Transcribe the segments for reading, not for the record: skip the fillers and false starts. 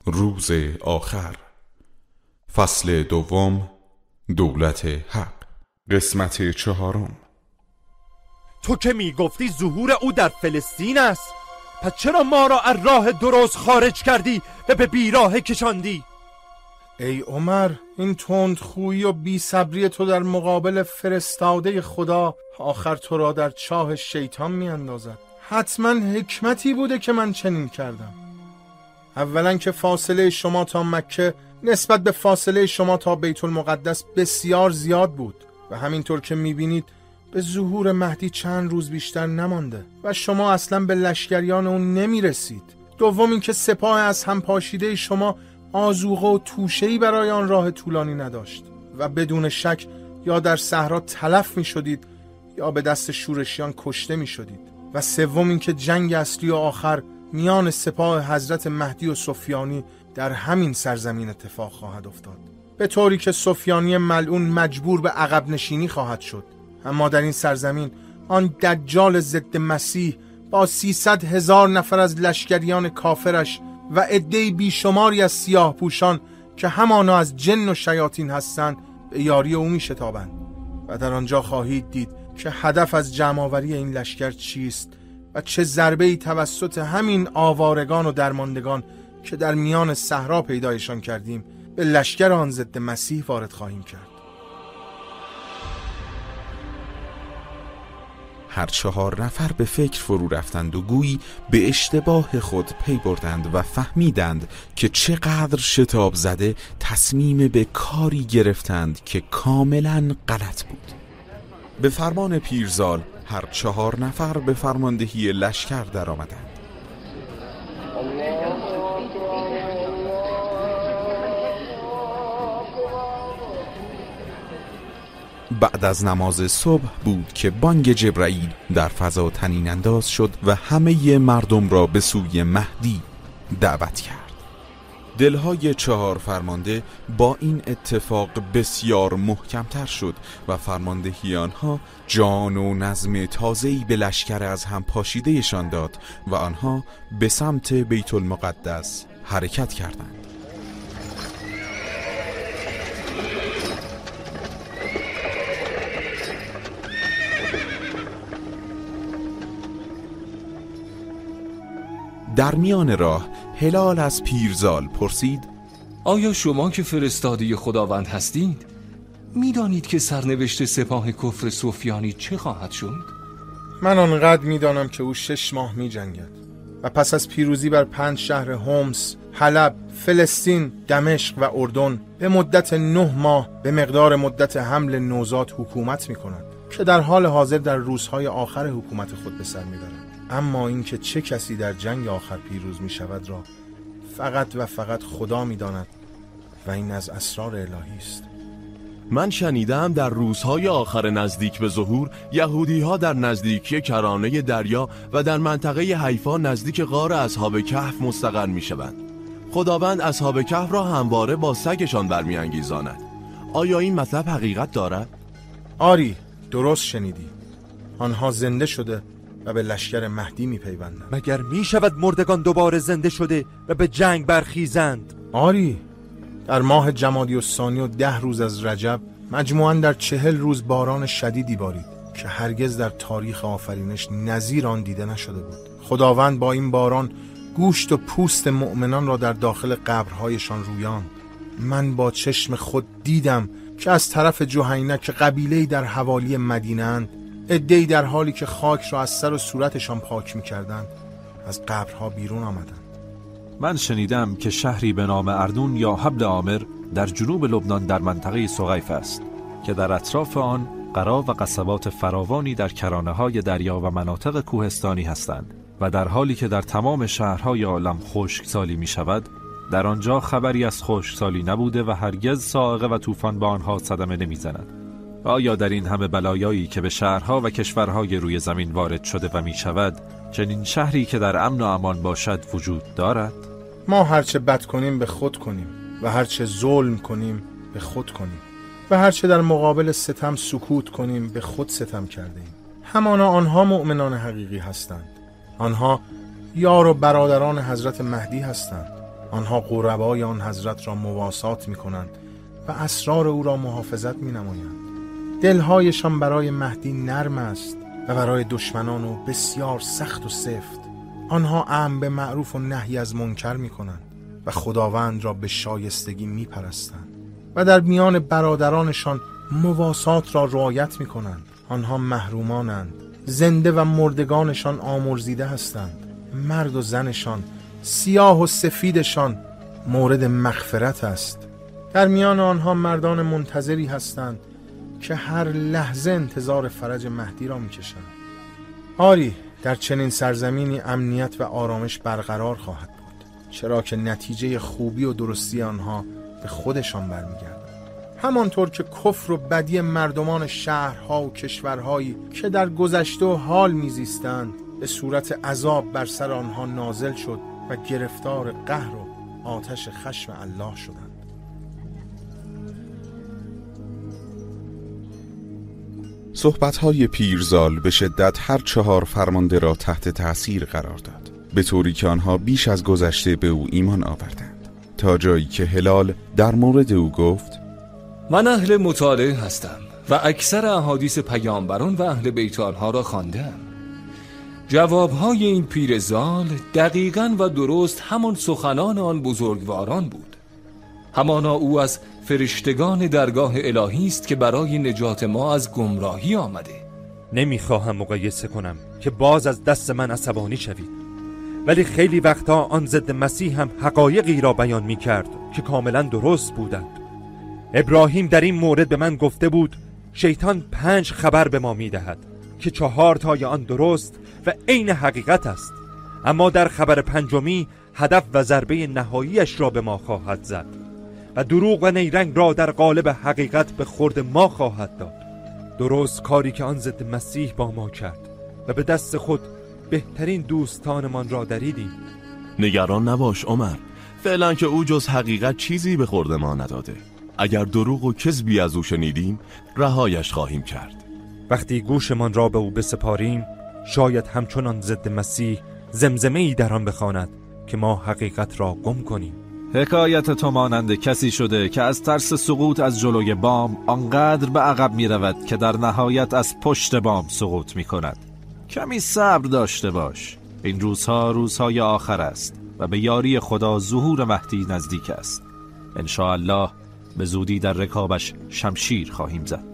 روز آخر، فصل دوم، دولت حق، قسمت 4. تو که میگفتی ظهور او در فلسطین است، پس چرا ما را از راه درست خارج کردی و به بیراه کشاندی؟ ای عمر، این تندخویی و بی‌صبری تو در مقابل فرستاده خدا آخر تو را در چاه شیطان میاندازد. حتما حکمتی بوده که من چنین کردم. اولا که فاصله شما تا مکه نسبت به فاصله شما تا بیت المقدس بسیار زیاد بود و همینطور که میبینید به ظهور مهدی چند روز بیشتر نمانده و شما اصلا به لشکریان اون نمیرسید. دوم این که سپاه از هم پاشیده شما آذوقه و توشه‌ای برای آن راه طولانی نداشت و بدون شک یا در صحرا تلف میشدید یا به دست شورشیان کشته میشدید. و سوم این که جنگ اصلی و آخر میان سپاه حضرت مهدی و سفیانی در همین سرزمین اتفاق خواهد افتاد، به طوری که سفیانی ملعون مجبور به عقب نشینی خواهد شد. اما در این سرزمین آن دجال ضد مسیح با 300,000 نفر از لشکریان کافرش و عده‌ای بیشماری از سیاه پوشان که همانا از جن و شیاطین هستند به یاری او میشتابند و در آنجا خواهید دید که هدف از جمع‌آوری این لشکر چیست و چه ضربه‌ای توسط همین آوارگان و درماندگان که در میان صحرا پیدایشان کردیم به لشکر آن ضد مسیح وارد خواهیم کرد. هر 4 نفر به فکر فرو رفتند و گویی به اشتباه خود پی بردند و فهمیدند که چقدر شتاب زده تصمیم به کاری گرفتند که کاملا غلط بود. به فرمان پیرزال هر 4 نفر به فرماندهی لشکر در آمدند. بعد از نماز صبح بود که بانگ جبرائیل در فضا طنین انداز شد و همه مردم را به سوی مهدی دعوت کرد. دلهای 4 فرمانده با این اتفاق بسیار محکمتر شد و فرماندهی آنها جان و نظم تازه‌ای به لشکر از هم پاشیدهشان داد و آنها به سمت بیت المقدس حرکت کردند. در میان راه هلال از پیرزال پرسید: آیا شما که فرستاده خداوند هستید میدانید که سرنوشت سپاه کفر سفیانی چه خواهد شد؟ من آنقدر میدانم که او 6 ماه می جنگد و پس از پیروزی بر 5 شهر هومس، حلب، فلسطین، دمشق و اردن به مدت 9 ماه به مقدار مدت حمل نوزاد حکومت می کند که در حال حاضر در روزهای آخر حکومت خود به سر می برد. اما اینکه چه کسی در جنگ آخر پیروز می شود را فقط و فقط خدا می داند و این از اسرار الهی است. من شنیدم در روزهای آخر نزدیک به ظهور یهودی‌ها در نزدیکی کرانه دریا و در منطقه حیفا نزدیک غار اصحاب کهف مستقر می شوند. خداوند اصحاب کهف را همواره با سگشان برمی‌انگیزاند. آیا این مطلب حقیقت دارد؟ آری، درست شنیدی. آنها زنده شده و به لشکر مهدی می پیوندند. مگر می شود مردگان دوباره زنده شده و به جنگ برخیزند؟ آری، در ماه جمادی الثانی و 10 روز از رجب مجموعاً در 40 روز باران شدیدی بارید که هرگز در تاریخ آفرینش نظیر آن دیده نشده بود. خداوند با این باران گوشت و پوست مؤمنان را در داخل قبرهایشان رویاند. من با چشم خود دیدم که از طرف جهینه که قبیله‌ای در حوالی مدینه اند، عده‌ای در حالی که خاک را از سر و صورتشان پاک می‌کردند از قبرها بیرون آمدند. من شنیدم که شهری به نام اردون یا حبل عامر در جنوب لبنان در منطقه سقیف است که در اطراف آن قرا و قصبات فراوانی در کرانه‌های دریا و مناطق کوهستانی هستند و در حالی که در تمام شهرهای عالم خشکسالی می‌شود، در آنجا خبری از خشکسالی نبوده و هرگز صاعقه و طوفان به آنها صدمه نمی‌زند. آیا در این همه بلایایی که به شهرها و کشورهای روی زمین وارد شده و می‌شود، چنین شهری که در امن و امان باشد وجود دارد؟ ما هرچه بد کنیم به خود کنیم و هرچه ظلم کنیم به خود کنیم و هرچه در مقابل ستم سکوت کنیم به خود ستم کرده ایم. همانا آنها مؤمنان حقیقی هستند. آنها یار و برادران حضرت مهدی هستند. آنها قربای آن حضرت را مواسات می کنند و اسرار او را محافظت می نمایند. دلهایشان برای مهدی نرم است و برای دشمنان او بسیار سخت و سفت. آنها امر به معروف و نهی از منکر می کنند و خداوند را به شایستگی می پرستند و در میان برادرانشان مواسات را رعایت می کنند. آنها محرومانند، زنده و مردگانشان آمرزیده هستند. مرد و زنشان، سیاه و سفیدشان مورد مغفرت است. در میان آنها مردان منتظری هستند که هر لحظه انتظار فرج مهدی را می‌کشند. آری، در چنین سرزمینی امنیت و آرامش برقرار خواهد بود، چرا که نتیجه خوبی و درستی آنها به خودشان برمیگردد. همانطور که کفر و بدی مردمان شهرها و کشورهایی که در گذشته و حال میزیستند به صورت عذاب بر سر آنها نازل شد و گرفتار قهر و آتش خشم الله شدند. صحبت‌های پیرزال به شدت هر 4 فرمانده را تحت تأثیر قرار داد، به طوری که آنها بیش از گذشته به او ایمان آوردند، تا جایی که هلال در مورد او گفت: من اهل مطالعه هستم و اکثر احادیث پیامبران و اهل بیت آنها را خواندم. جوابهای این پیرزال دقیقاً و درست همان سخنان آن بزرگواران بود. همانا او از فرشتگان درگاه الهی است که برای نجات ما از گمراهی آمده. نمیخواهم مقایسه کنم که باز از دست من عصبانی شوید، ولی خیلی وقتا آن ضد مسیح هم حقایقی را بیان میکرد که کاملا درست بودند. ابراهیم در این مورد به من گفته بود شیطان 5 خبر به ما میدهد که 4 تای آن درست و عین حقیقت است، اما در خبر 5می هدف و ضربه نهاییش را به ما خواهد زد و دروغ و نیرنگ را در قالب حقیقت به خورد ما خواهد داد. درست کاری که آن ضد مسیح با ما کرد و به دست خود بهترین دوستانمان را دریدیم. نگران نباش عمر، فعلا که او جز حقیقت چیزی به خورد ما نداده. اگر دروغ و کذبی از او شنیدیم رهایش خواهیم کرد. وقتی گوشمان را به او بسپاریم شاید همچنان ضد مسیح زمزمه‌ای در آن بخواند که ما حقیقت را گم کنیم. حکایت تو مانند کسی شده که از ترس سقوط از جلوی بام آنقدر به عقب می رود که در نهایت از پشت بام سقوط می کند. کمی صبر داشته باش، این روزها روزهای آخر است و به یاری خدا ظهور مهدی نزدیک است. انشاءالله به زودی در رکابش شمشیر خواهیم زد.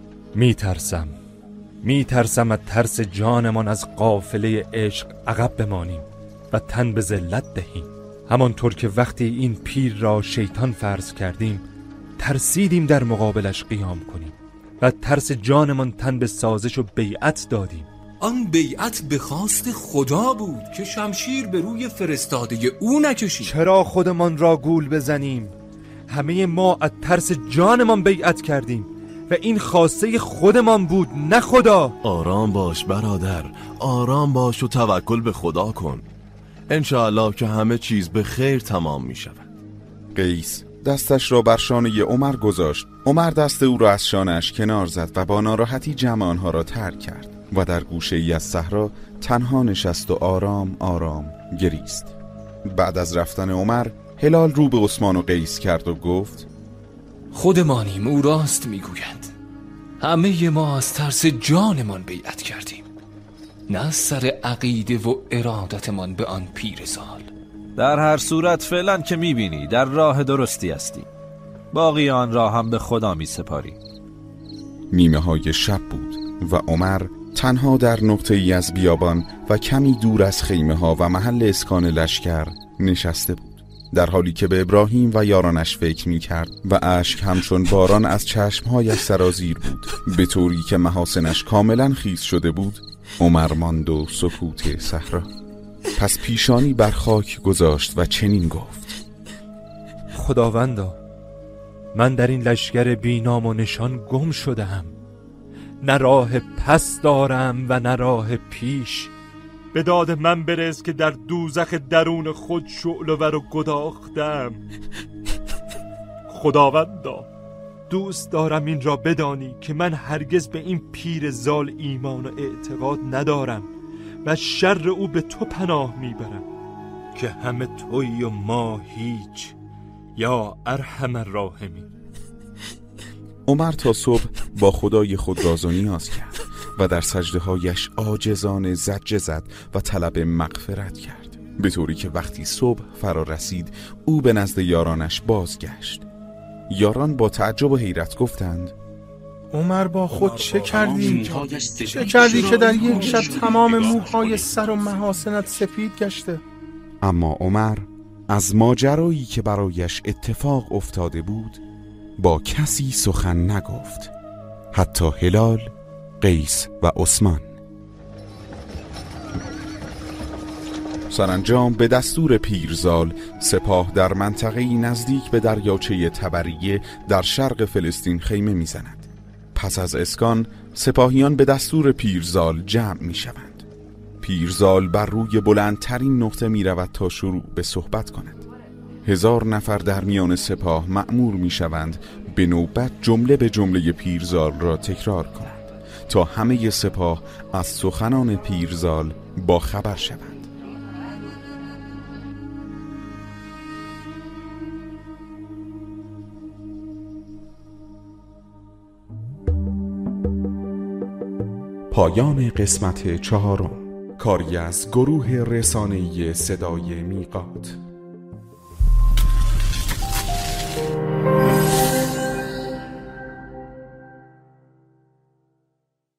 میترسم از ترس جانمان از قافله عشق عقب بمانیم و تن به ذلت دهیم، همانطور که وقتی این پیر را شیطان فرض کردیم ترسیدیم در مقابلش قیام کنیم و ترس جانمان تن به سازش و بیعت دادیم. آن بیعت به خواست خدا بود که شمشیر به روی فرستاده او نکشید. چرا خودمان را گول بزنیم؟ همه ما از ترس جانمان بیعت کردیم و این خواسته خودمان بود، نه خدا. آرام باش برادر، آرام باش و توکل به خدا کن. انشاءالله که همه چیز به خیر تمام می شود. قیس دستش را بر شانه عمر گذاشت. عمر دست او را از شانه‌اش کنار زد و با ناراحتی جمع آنها را ترک کرد و در گوشه ای از صحرا تنها نشست و آرام آرام گریست. بعد از رفتن عمر هلال رو به عثمان و قیس کرد و گفت: خودمانیم، او راست میگویند. همه ما از ترس جانمان بیعت کردیم، نه از سر عقیده و ارادتمان به آن پیرزال. در هر صورت فعلا که میبینی در راه درستی هستی، باقی آن را هم به خدا میسپاری. نیمه های شب بود و عمر تنها در نقطه ای از بیابان و کمی دور از خیمه ها و محل اسکان لشکر نشسته بود، در حالی که به ابراهیم و یارانش فکر می کرد و اشک همچون باران از چشمهایش سرازیر بود، به طوری که محاسنش کاملا خیس شده بود. عمر ماند و سکوت صحرا. پس پیشانی بر خاک گذاشت و چنین گفت: خداوندا، من در این لشکر بینام و نشان گم شدم، نه راه پس دارم و نه راه پیش. به داد من برس که در دوزخ درون خود شعله‌ور و گداختم. خداوندا، دوست دارم این را بدانی که من هرگز به این پیر زال ایمان و اعتقاد ندارم و شر او به تو پناه میبرم. که همه تویی و ما هیچ، یا ارحم الراحمین. عمر تا صبح با خدای خود راز و نیاز کرد و در سجده‌هایش عاجزانه زجه زد و طلب مغفرت کرد، به طوری که وقتی صبح فرا رسید او به نزد یارانش بازگشت. یاران با تعجب و حیرت گفتند: عمر با خود چه کردی؟ چه کردی که در یک شب تمام موهای سر و محاسنت سفید گشته؟ اما عمر از ماجرایی که برایش اتفاق افتاده بود با کسی سخن نگفت، حتی هلال، قیس و عثمان. سرانجام به دستور پیرزال سپاه در منطقه‌ای نزدیک به دریاچه تبریه در شرق فلسطین خیمه می‌زند. پس از اسکان سپاهیان به دستور پیرزال جمع می‌شوند. پیرزال بر روی بلندترین نقطه می‌رود تا شروع به صحبت کند. 1000 نفر در میان سپاه مأمور می‌شوند به نوبت جمله به جمله پیرزال را تکرار کنند تا همه سپاه از سخنان پیرزال با خبر شوند. پایان قسمت 4، کاری از گروه رسانه‌ای صدای میقات.